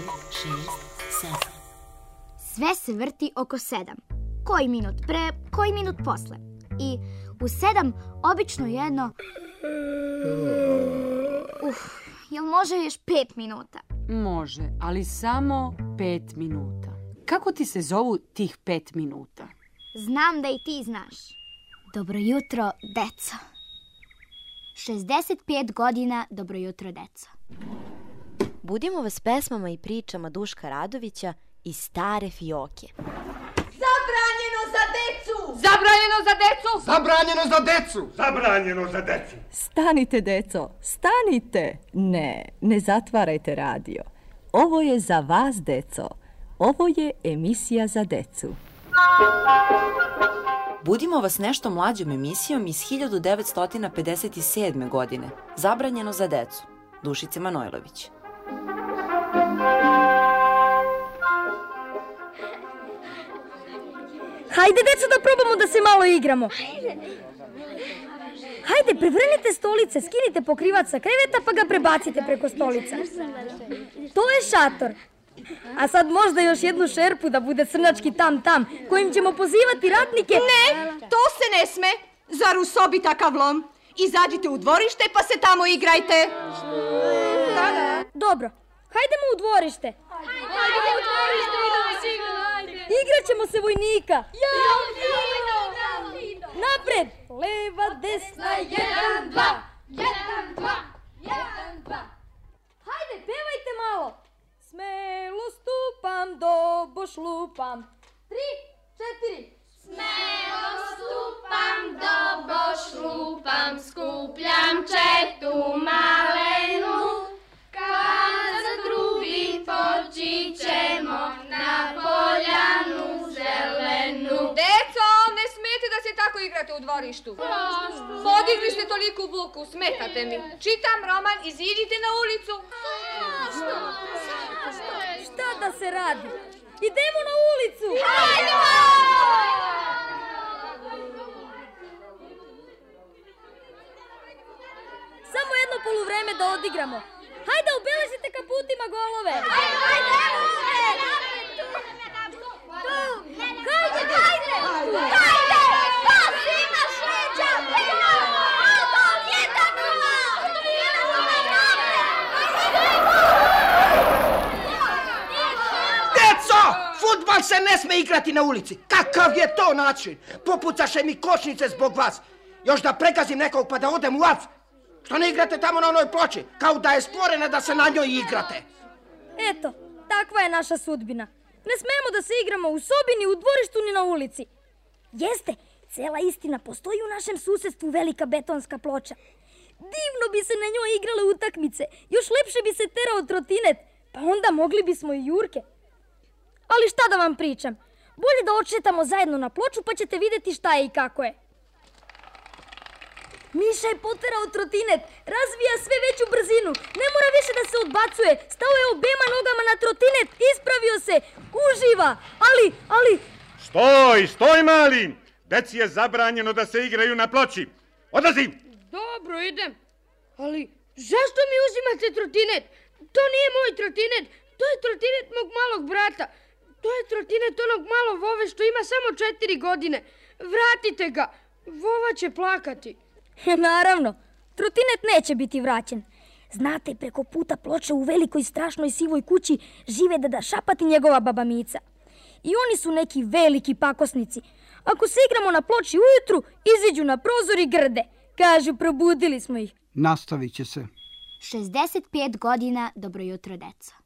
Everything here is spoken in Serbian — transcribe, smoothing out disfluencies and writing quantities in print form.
7. Sve se vrti oko 7. Koji minut pre, koji minut posle. I u 7 obično jedno... Jel može još 5 minuta? Može, ali samo 5 minuta. Kako ti se zovu tih 5 minuta? Znam da i ti znaš. Dobro jutro, deco. 65 godina, dobro jutro, deco. Budimo vas pesmama i pričama Duška Radovića i Stare fioke. Zabranjeno za decu! Zabranjeno za decu! Zabranjeno za decu! Zabranjeno za decu! Stanite, deco, stanite! Ne zatvarajte radio. Ovo je za vas, deco. Ovo je emisija za decu. Budimo vas nešto mlađom emisijom iz 1957. godine. Zabranjeno za decu. Dušice Manojlović. Hajde, deco, da probamo da se malo igramo. Hajde, prevrnite stolice, skinite pokrivac sa kreveta pa ga prebacite preko stolica. To je šator. A sad možda još jednu šerpu da bude crnački tam-tam, kojim ćemo pozivati ratnike... Ne, to se ne sme. Zar u sobi takav lom? Izađite u dvorište pa se tamo igrajte. Dobro, hajdemo u dvorište. Hajde u dvorište. Igraćemo se vojnika. Napred! Leva, desna, 1, 2. 1, 2. 1, 2. Hajde, pevajte malo. Smelo stupam, doboš lupam. 3, 4. Smelo stupam, doboš lupam, skupljam četu malenu. Kad zatrubi poći ćemo na poljanu zelenu. Deco, ne smete da se tako igrate u dvorištu. Podigli ste toliku buku, smetate mi. Čitam roman, iziđite na ulicu. Šta da se radi? Idemo na ulicu! Hajde! Samo jedno poluvreme da odigramo. Hajde, obeležite kaputima golove! Hajde! Pa svima šeća! Deco! Fudbal se ne sme igrati na ulici. Kakav je to način? Popucaše mi kočnice zbog vas. Još da pregazim nekog pa da odem u AF. Što ne igrate tamo na onoj ploči? Kao da je stvorena da se na njoj igrate. Eto, takva je naša sudbina. Ne smemo da se igramo u sobi, ni u dvorištu, ni na ulici. Jeste, cela istina, postoji u našem susedstvu velika betonska ploča. Divno bi se na njoj igrale utakmice. Još lepše bi se terao trotinet. Pa onda mogli bismo i jurke. Ali šta da vam pričam? Bolje da odšetamo zajedno na ploču pa ćete vidjeti šta je i kako je. Miša je poterao trotinet, razvija sve veću brzinu, ne mora više da se odbacuje, stao je obema nogama na trotinet, ispravio se, uživa, ali... Stoj, mali! Deci je zabranjeno da se igraju na ploči. Odlazi! Dobro, idem. Ali zašto mi uzimate trotinet? To nije moj trotinet, to je trotinet mog malog brata. To je trotinet onog malog Vove što ima samo 4 godine. Vratite ga, Vova će plakati. Naravno, trotinet neće biti vraćen. Znate, preko puta ploče u velikoj strašnoj sivoj kući žive deda Šapat i njegova baba Mica. I oni su neki veliki pakosnici. Ako se igramo na ploči ujutru, iziđu na prozor i grde. Kažu, probudili smo ih. Nastavit će se. 65 godina, dobro jutro, deco.